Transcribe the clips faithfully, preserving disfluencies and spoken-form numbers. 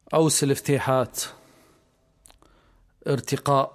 أوس الافتتاحات. ارتقاء.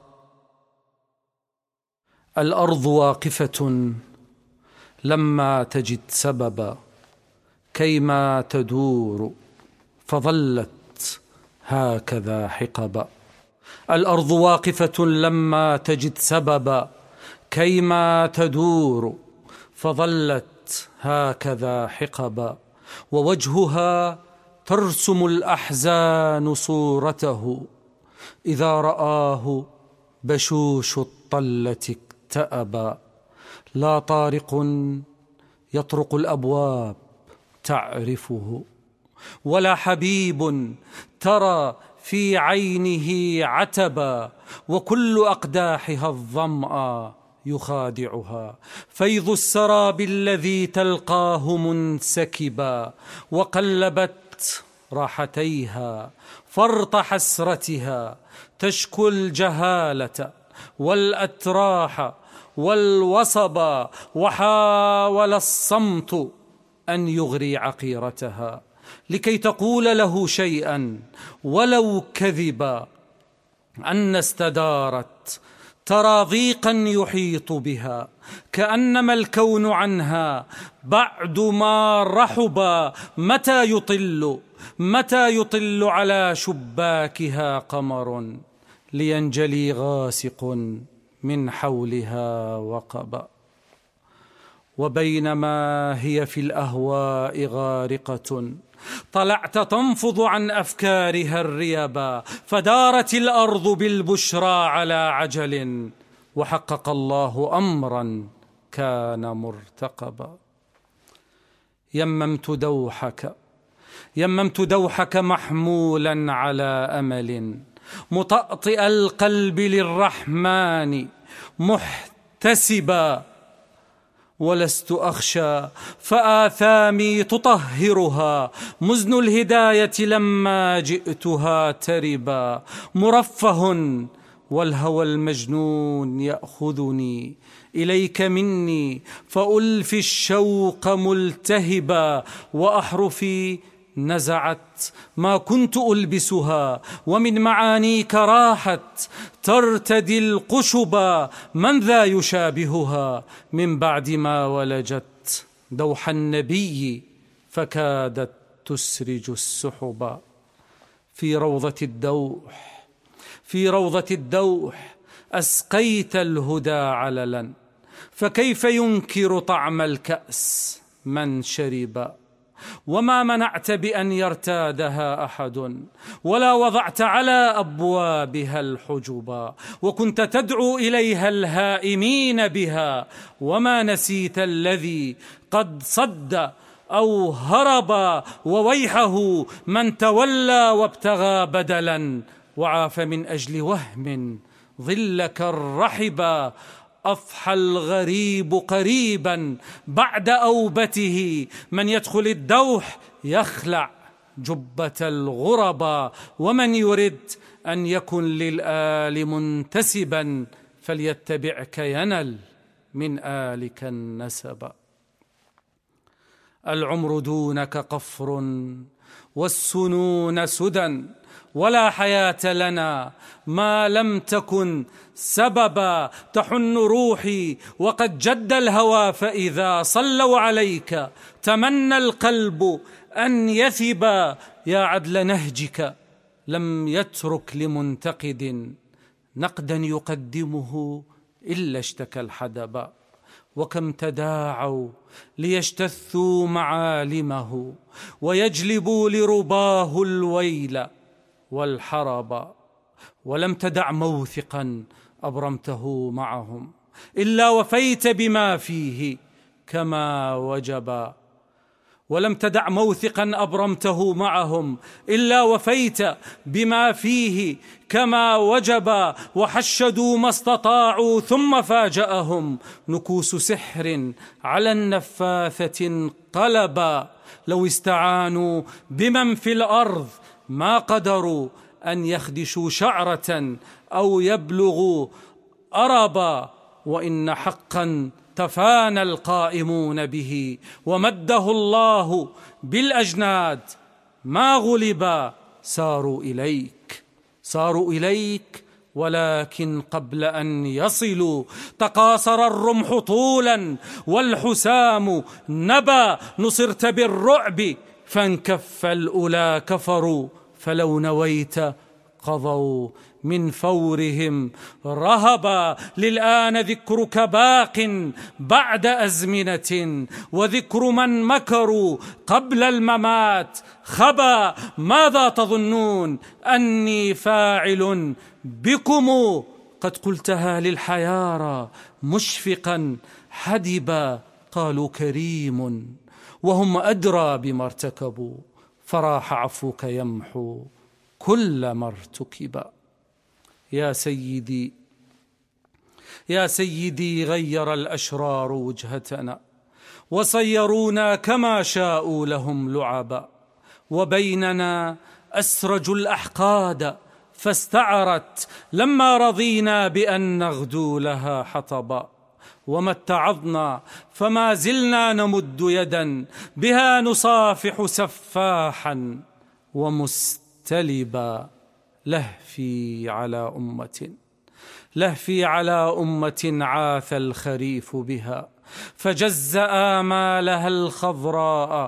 الأرض واقفة لما تجد سببا كيما تدور فظلت هكذا حقبا. الأرض واقفة لما تجد سببا كيما تدور فظلت هكذا حقبا. ووجهها ترسم الأحزان صورته إذا رآه بشوش الطلة اكتأبا. لا طارق يطرق الأبواب تعرفه ولا حبيب ترى في عينه عتبا. وكل أقداحها الظمأ يخادعها فيض السراب الذي تلقاه منسكبا. وقلبت راحتيها فرط حسرتها تشكو الجهالة والأتراح والوصبا. وحاول الصمت أن يغري عقيرتها لكي تقول له شيئا ولو كذبا. أن استدارت ترى ضيقا يحيط بها كأنما الكون عنها بعد ما رحبا. متى يطل متى يطل على شباكها قمر لينجلي غاسق من حولها وقبا. وبينما هي في الأهواء غارقة طلعت تنفض عن أفكارها الريبا. فدارت الأرض بالبشرى على عجل وحقق الله أمرا كان مرتقبا. يممت دوحك يممت دوحك محمولا على أمل مطأطئ القلب للرحمن محتسبا. ولست أخشى فآثامي تطهرها مزن الهداية لما جئتها تربا. مرفه والهوى المجنون يأخذني إليك مني فألفي الشوق ملتهبا. وأحرفي نزعت ما كنت ألبسها ومن معانيك راحت ترتدي القشبا. من ذا يشابهها من بعد ما ولجت دوح النبي فكادت تسرج السحبا. في روضة الدوح في روضة الدوح أسقيت الهدى عللا فكيف ينكر طعم الكأس من شربا. وما منعت بأن يرتادها أحد ولا وضعت على أبوابها الحجبا. وكنت تدعو إليها الهائمين بها وما نسيت الذي قد صد أو هربا. وويحه من تولى وابتغى بدلا وعاف من أجل وهم ظلك الرحبا. أضحى الغريب قريبا بعد أوبته من يدخل الدوح يخلع جبة الغربا. ومن يرد أن يكن للآل منتسبا فليتبعك ينل من آلك النسبا. العمر دونك قفر والسنون سدى ولا حياة لنا ما لم تكن سببا. تحن روحي وقد جد الهوى فإذا صلوا عليك تمنى القلب أن يثبا. يا عدل نهجك لم يترك لمنتقد نقدا يقدمه إلا اشتكى الحدبا. وكم تداعوا ليجتثوا معالمه ويجلبوا لرباه الويل والحربا. ولم تدع موثقا أبرمته معهم إلا وفيت بما فيه كما وجبا. ولم تدع موثقا أبرمته معهم إلا وفيت بما فيه كما وجبا. وحشدوا ما استطاعوا ثم فاجأهم نكوس سحر على النفاثة انقلبا. لو استعانوا بمن في الأرض ما قدروا أن يخدشوا شعرة أو يبلغوا أربا. وإن حقا تفانى القائمون به ومده الله بالأجناد ما غلبا ساروا إليك ساروا إليك ولكن قبل أن يصلوا تقاصر الرمح طولا والحسام نبى، نصرت بالرعب فانكف الأولى كفروا، فلو نويت قضوا من فورهم رهبا. للآن ذكرك باق بعد أزمنة، وذكر من مكروا قبل الممات خبا. ماذا تظنون أني فاعل بكم؟ قد قلتها للحيارى مشفقا حدبا. قالوا كريم وهم أدرى بما ارتكبوا، فراح عفوك يمحو كل ما ارتكبا. يا سيدي يا سيدي غير الأشرار وجهتنا، وصيرونا كما شاءوا لهم لعبا، وبيننا أسرجوا الأحقاد فاستعرت لما رضينا بأن نغدو لها حطبا. وما اتعظنا فما زلنا نمد يدا بها نصافح سفاحا ومستلبا. لهفي على أمة لهفي على أمة عاث الخريف بها، فجز آمالها الخضراء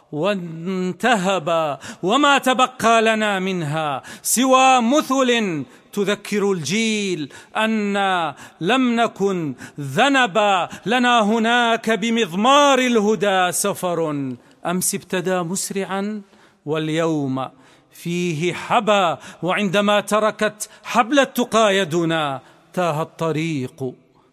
وانتهبا. وما تبقى لنا منها سوى مثل تذكر الجيل أنا لم نكن ذنبا. لنا هناك بمضمار الهدى سفر، أمس ابتدى مسرعا واليوم فيه حبا. وعندما تركت حبل التقى يدنا تاه الطريق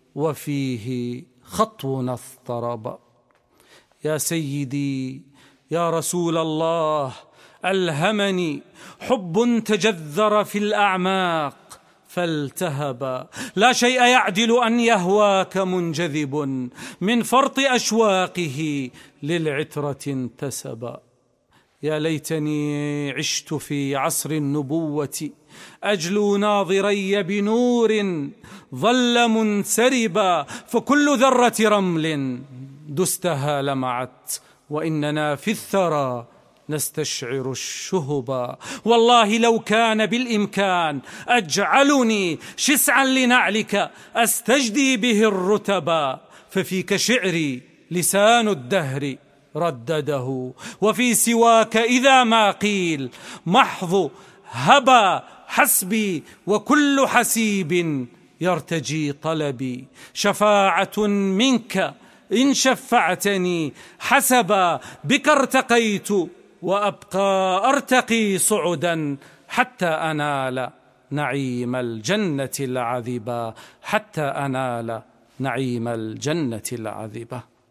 وفيه خطونا اضطربا. يا سيدي يا رسول الله ألهمني حب تجذر في الأعماق فالتهبا. لا شيء يعدل أن يهواك منجذب من فرط أشواقه للعترة انتسبا. يا ليتني عشت في عصر النبوة أجلو ناظري بنور ظل منسربا، فكل ذرة رمل دستها لمعت، وإننا في الثرى نستشعر الشهبا. والله لو كان بالإمكان أجعلني شسعا لنعلك أستجدي به الرتبا، ففيك شعري لسان الدهر ردده، وفي سواك إذا ما قيل محض هبا. حسبي وكل حسيب يرتجي طلبي، شفاعة منك إن شفعتني حسبا. بك ارتقيت وأبقى أرتقي صعدا حتى أنال نعيم الجنة العذبا، حتى أنال نعيم الجنة العذبة.